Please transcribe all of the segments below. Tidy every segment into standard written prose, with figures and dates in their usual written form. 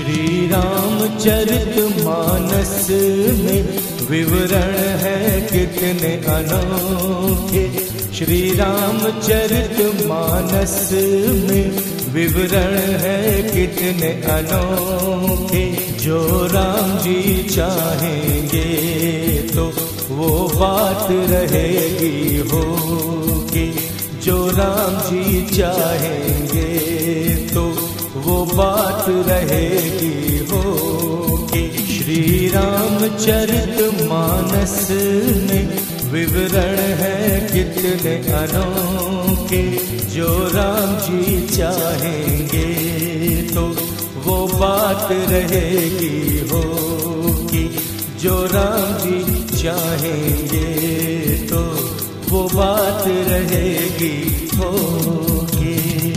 श्री रामचरितमानस में विवरण है कितने अनोखे। श्री रामचरितमानस में विवरण है कितने अनोखे। जो राम जी चाहेंगे तो वो बात रहेगी होगी। जो राम जी चाहेंगे तो वो बात रहेगी होगी। श्री रामचरितमानस में विवरण है कितने अनोखे। जो राम जी चाहेंगे तो वो बात रहेगी होगी। जो राम जी चाहेंगे तो वो बात रहेगी होगी।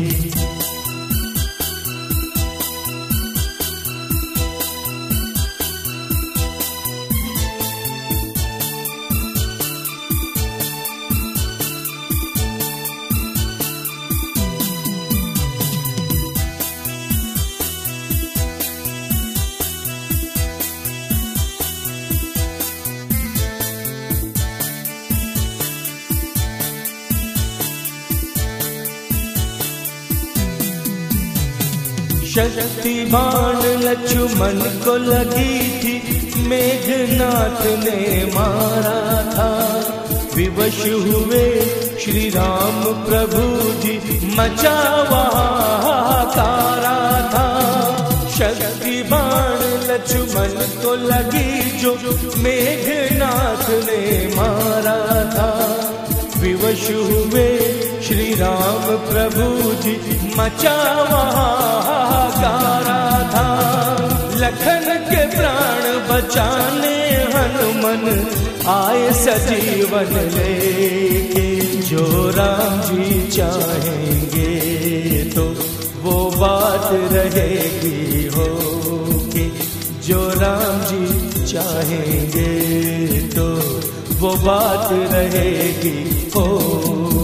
शक्ति बाण लक्ष्मण को लगी थी, मेघनाथ ने मारा था। विवश हुए श्री राम प्रभु जी, मचा हाहाकारा था। शक्ति बाण लक्ष्मण को लगी जो, मेघनाथ ने मारा था। विवश हुए श्री राम प्रभु जी, मचा हाहाकारा था। लखन के प्राण बचाने हनुमान आए सजीवन लेके। जो राम जी चाहेंगे तो वो बात रहेगी होगी। जो राम जी चाहेंगे तो वो बात रहेगी होगी।